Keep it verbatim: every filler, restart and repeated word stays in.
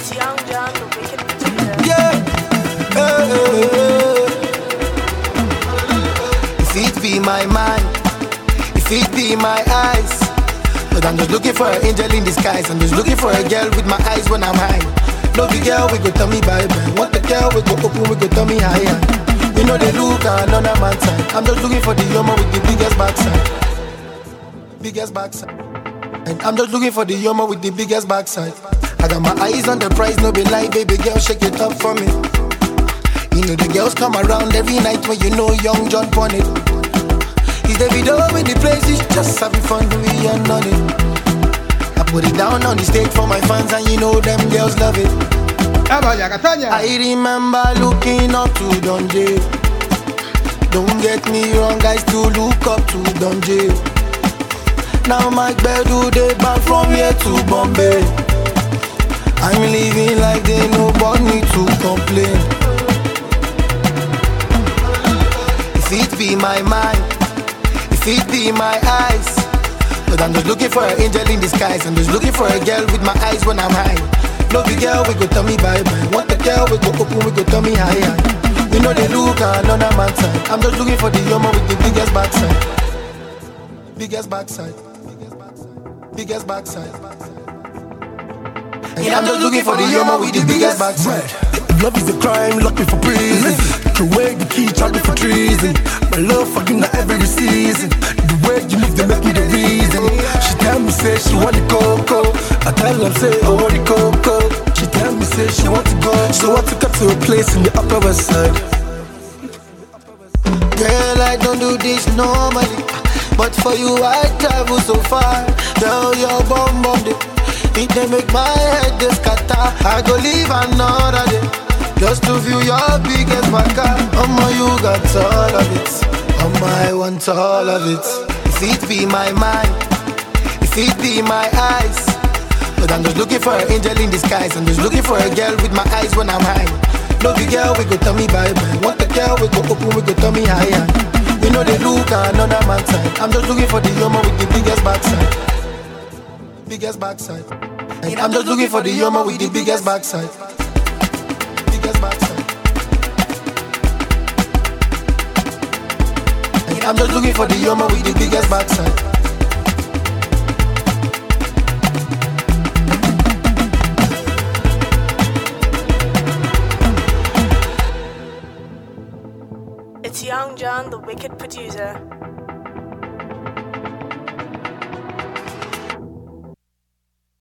It's Young John, the wicked producer. Yeah. Hey, hey, hey. If it be my mind, if it be my eyes, but I'm just looking for an angel in disguise. I'm just looking for a girl with my eyes when I'm high. Love the girl, we go tell me bye bye. Want the girl, we go open, we go tell me higher. You know they look another man's side. I'm just looking for the yomo with the biggest backside. Biggest backside. And I'm just looking for the yomo with the biggest backside. I got my eyes on the prize, no be lie, baby girl, shake it up for me. You know the girls come around every night when you know Young John on it. He's the video in the place, he's just having fun, we are on it. I put it down on the stage for my fans and you know them girls love it. I remember looking up to Don J. Don't get me wrong, I still look up to Don J. Now my bed do they back from here to Bombay. I'm living like they nobody to complain. If it be my mind, if it be my eyes, but I'm just looking for an angel in disguise. I'm just looking for a girl with my eyes when I'm high. Love the girl, we go tell me bye bye. Want the girl, we go open, we go tell me higher. You know they look another man's side. I'm just looking for the yomo with the biggest backside. Biggest backside. Biggest backside. And I'm just looking for the yomo with the biggest backside. Love is a crime, lock me for prison. Throw away the key, charge me for treason. My love for you not every season. The way you move, they make me the reason. She tell me say she want the cocoa. I tell her say I want the cocoa. She tell me say she want to go. So I took her to a place in the Upper West Side. Girl, I don't do this normally, but for you I travel so far. Girl, your bum bum day, it they make my head this scatter. I go live another day just to view your biggest baka. Omo, you got all of it. Omo, I want all of it. If it be my mind, if it be my eyes, but I'm just looking for an angel in disguise. I'm just looking for a girl with my eyes when I'm high. Love the girl, we go tell me bye bye. Want the girl, we go open, we go tell me higher. You know they look another man's side. I'm just looking for the yomo with the biggest backside. Biggest backside. And I'm just looking for the yomo with the biggest backside. Biggest backside. And I'm just looking for the yomo with the biggest backside. It's Young John, the wicked producer.